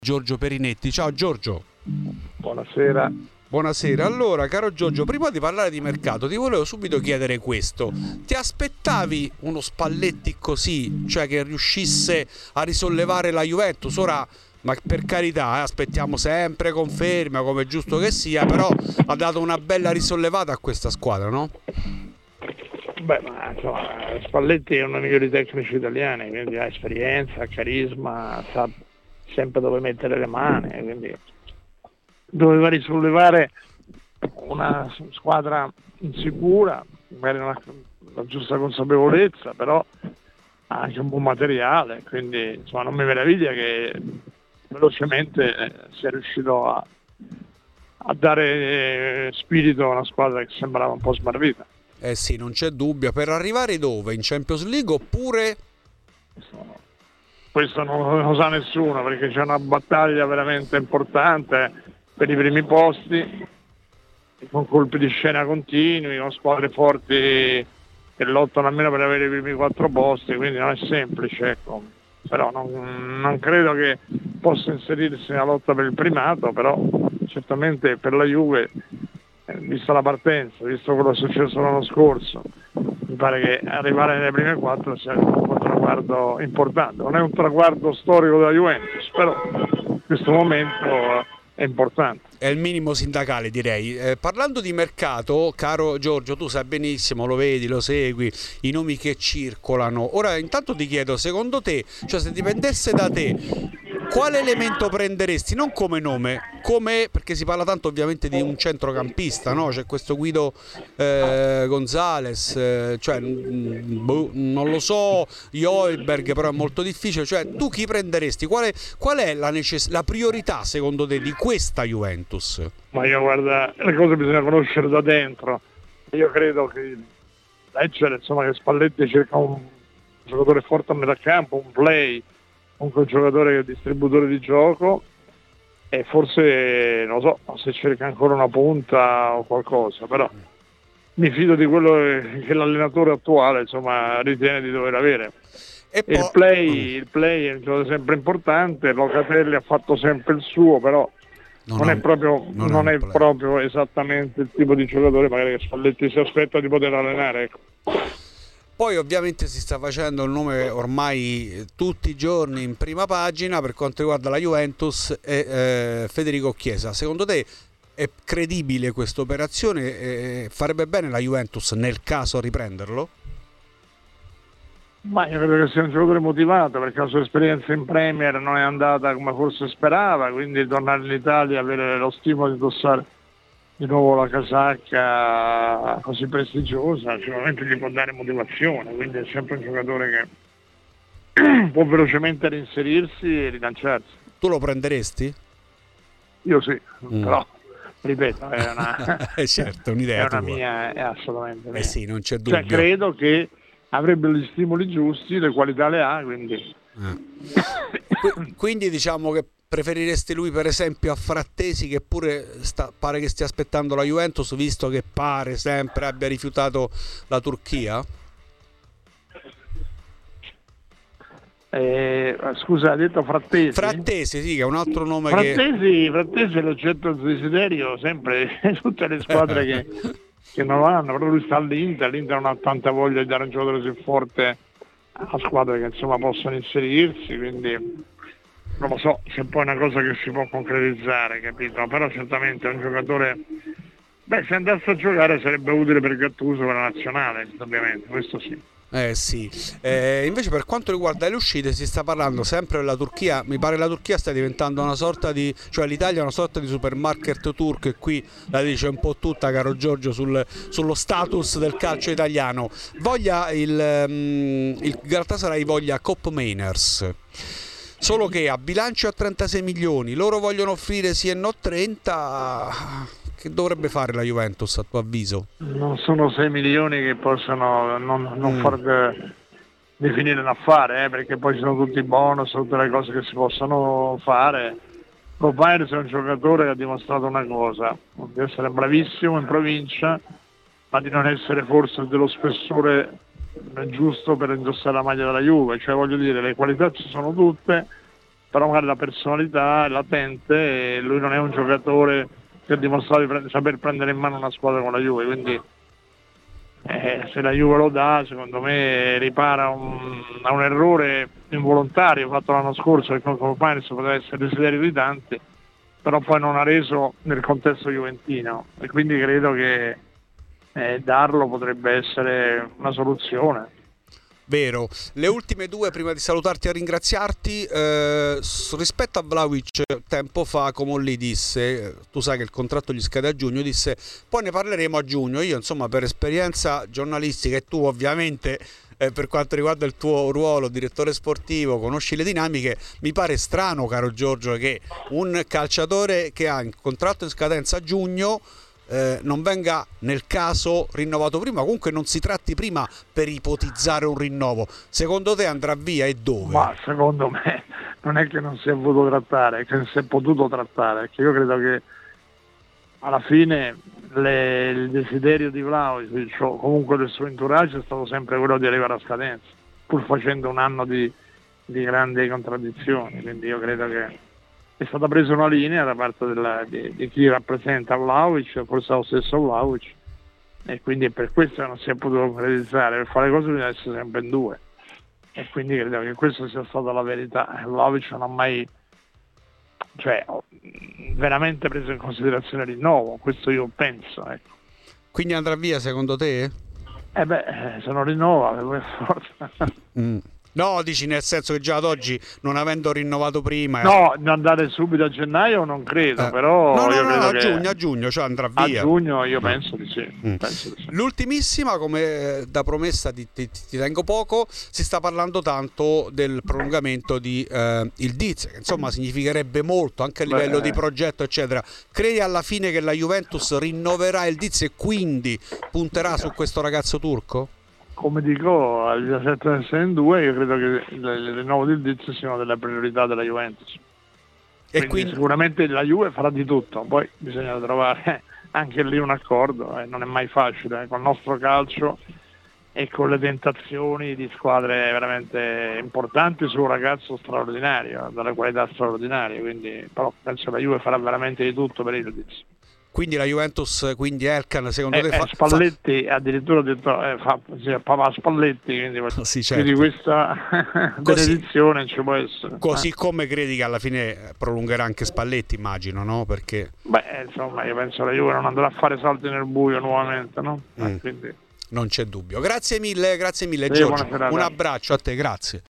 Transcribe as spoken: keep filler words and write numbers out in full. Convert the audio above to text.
Giorgio Perinetti. Ciao Giorgio. Buonasera. Buonasera. Allora, caro Giorgio, prima di parlare di mercato ti volevo subito chiedere questo. Ti aspettavi uno Spalletti così, cioè che riuscisse a risollevare la Juventus? Ora, ma per carità, eh, aspettiamo sempre conferma, come è giusto che sia, però ha dato una bella risollevata a questa squadra, no? Beh, ma insomma, Spalletti è uno dei migliori tecnici italiani, quindi ha esperienza, carisma, sa sempre dove mettere le mani, quindi doveva risollevare una squadra insicura, magari non ha la giusta consapevolezza, però ha anche un buon materiale, quindi insomma non mi meraviglia che velocemente eh, sia riuscito a, a dare eh, spirito a una squadra che sembrava un po' smarrita. Eh sì, non c'è dubbio. Per arrivare dove? In Champions League oppure... Questo non lo sa nessuno, perché c'è una battaglia veramente importante per i primi posti, con colpi di scena continui, con squadre forti che lottano almeno per avere i primi quattro posti, quindi non è semplice, ecco. Però non, non credo che possa inserirsi nella lotta per il primato, però certamente per la Juve, eh, vista la partenza, visto quello che è successo l'anno scorso, mi pare che arrivare nelle prime quattro sia un traguardo importante. Non è un traguardo storico della Juventus, però in questo momento è importante. È il minimo sindacale, direi. Eh, parlando di mercato, caro Giorgio, tu sai benissimo, lo vedi, lo segui, i nomi che circolano. Ora intanto ti chiedo, secondo te, cioè se dipendesse da te, quale elemento prenderesti? Non come nome, come, perché si parla tanto ovviamente di un centrocampista, no? C'è questo Guido eh, Gonzalez, eh, cioè boh, non lo so, Højbjerg, però è molto difficile. Cioè tu chi prenderesti? Qual è, qual è la, necess- la priorità secondo te di questa Juventus? Ma io guarda, le cose bisogna conoscere da dentro. Io credo che leggere, insomma, che Spalletti cerca un giocatore forte a metà campo, un play, comunque un giocatore che è distributore di gioco, e forse non so se cerca ancora una punta o qualcosa, però mi fido di quello che l'allenatore attuale insomma ritiene di dover avere. E poi... il play, il play è un giocatore sempre importante, Locatelli ha fatto sempre il suo, però non, non è proprio non, non è proprio esattamente il tipo di giocatore magari che Spalletti si aspetta di poter allenare, ecco. Poi ovviamente si sta facendo il nome ormai tutti i giorni in prima pagina per quanto riguarda la Juventus e eh, Federico Chiesa. Secondo te è credibile questa operazione? Eh, farebbe bene la Juventus nel caso a riprenderlo? Ma io credo che sia un giocatore motivato, perché la sua esperienza in Premier non è andata come forse sperava, quindi tornare in Italia, avere lo stimolo di indossare di nuovo la casacca così prestigiosa, sicuramente gli può dare motivazione, quindi è sempre un giocatore che può velocemente reinserirsi e rilanciarsi. Tu lo prenderesti? Io sì, mm. però ripeto, è una, certo, un'idea è una tua. mia, è assolutamente mia. Eh sì, non c'è dubbio. Cioè, credo che avrebbe gli stimoli giusti, le qualità le ha, quindi... Eh. Quindi diciamo che preferiresti lui per esempio a Frattesi, che pure sta, pare che stia aspettando la Juventus, visto che pare sempre abbia rifiutato la Turchia? Eh, scusa, ha detto Frattesi? Frattesi, sì, che è un altro nome. Frattesi, che... Frattesi è l'oggetto del desiderio sempre tutte le squadre che, che non lo hanno, però lui sta all'Inter, l'Inter non ha tanta voglia di dare un giocatore così forte a squadre che insomma possono inserirsi, quindi non lo so se poi è una cosa che si può concretizzare, capito? Però certamente è un giocatore, beh, se andasse a giocare sarebbe utile per Gattuso, per la nazionale, ovviamente, questo sì. Eh sì, eh, invece per quanto riguarda le uscite si sta parlando sempre della Turchia. Mi pare che la Turchia sta diventando una sorta di, cioè l'Italia è una sorta di supermarket turco, e qui la dice un po' tutta, caro Giorgio, sul, sullo status del calcio italiano. Voglia il, um, il Galatasaray voglia Koop Meiners, solo che a bilancio a trentasei milioni, loro vogliono offrire sì e no trenta. Che dovrebbe fare la Juventus a tuo avviso? Non sono sei milioni che possono non, non mm. far de, definire un affare, eh, perché poi ci sono tutti i bonus, tutte le cose che si possono fare. Meiners è un giocatore che ha dimostrato una cosa, di essere bravissimo in provincia, ma di non essere forse dello spessore giusto per indossare la maglia della Juve. Cioè, voglio dire, le qualità ci sono tutte, però magari la personalità è latente e lui non è un giocatore che ha dimostrato di pre- saper prendere in mano una squadra con la Juve, quindi eh, se la Juve lo dà, secondo me ripara un, a un errore involontario fatto l'anno scorso, che con Compagnis poteva essere desiderio di tanti, però poi non ha reso nel contesto juventino, e quindi credo che eh, darlo potrebbe essere una soluzione. Vero. Le ultime due prima di salutarti e ringraziarti, eh, rispetto a Vlahovic tempo fa Comolli disse, tu sai che il contratto gli scade a giugno, disse poi ne parleremo a giugno. Io insomma per esperienza giornalistica, e tu ovviamente eh, per quanto riguarda il tuo ruolo direttore sportivo conosci le dinamiche, mi pare strano, caro Giorgio, che un calciatore che ha un contratto in scadenza a giugno Eh, non venga nel caso rinnovato prima, comunque non si tratti prima per ipotizzare un rinnovo. Secondo te andrà via e dove? Ma secondo me non è che non si è voluto trattare, è che non si è potuto trattare, perché io credo che alla fine le, il desiderio di Vlahovic o comunque del suo entourage è stato sempre quello di arrivare a scadenza, pur facendo un anno di, di grandi contraddizioni, quindi io credo che è stata presa una linea da parte della, di, di chi rappresenta Vlahovic, forse lo stesso Vlahovic, e quindi è per questo che non si è potuto concretizzare. Per fare cose bisogna essere sempre in due, e quindi credo che questa sia stata la verità. Vlahovic non ha mai, cioè, veramente preso in considerazione il rinnovo, questo io penso, ecco. Quindi andrà via secondo te? Eh beh, se non rinnova, per forza. Mm. No, dici nel senso che già ad oggi, non avendo rinnovato prima... No, andare subito a gennaio non credo, eh. però no, no, io no, credo no, a che giugno, a giugno, cioè andrà via. A giugno io penso di sì. Mm. Penso di sì. L'ultimissima, come eh, da promessa ti, ti, ti tengo poco, si sta parlando tanto del prolungamento di eh, il Diz, che insomma significherebbe molto anche a livello Beh, di progetto, eccetera. Credi alla fine che la Juventus rinnoverà il Diz e quindi punterà su questo ragazzo turco? Come dico, al diciassette in due io credo che il, il rinnovo del Diz sia una delle priorità della Juventus. Quindi, E quindi sicuramente la Juve farà di tutto, poi bisogna trovare anche lì un accordo, eh, non è mai facile, eh, con il nostro calcio e con le tentazioni di squadre veramente importanti su un ragazzo straordinario, dalle qualità straordinarie, quindi però penso che la Juve farà veramente di tutto per il Diz. Quindi la Juventus, quindi Elkan, secondo Eh, te fa, eh, Spalletti fa... addirittura ha detto eh, fa, sì, papà Spalletti, quindi, sì, certo. quindi questa benedizione ci può essere. Così eh. come credi che alla fine prolungherà anche Spalletti, immagino, no? Perché beh, insomma, io penso che la Juve non andrà a fare salti nel buio nuovamente, no? Mm. Eh, quindi... non c'è dubbio. Grazie mille, grazie mille sì, Giorgio. Un abbraccio a te, grazie.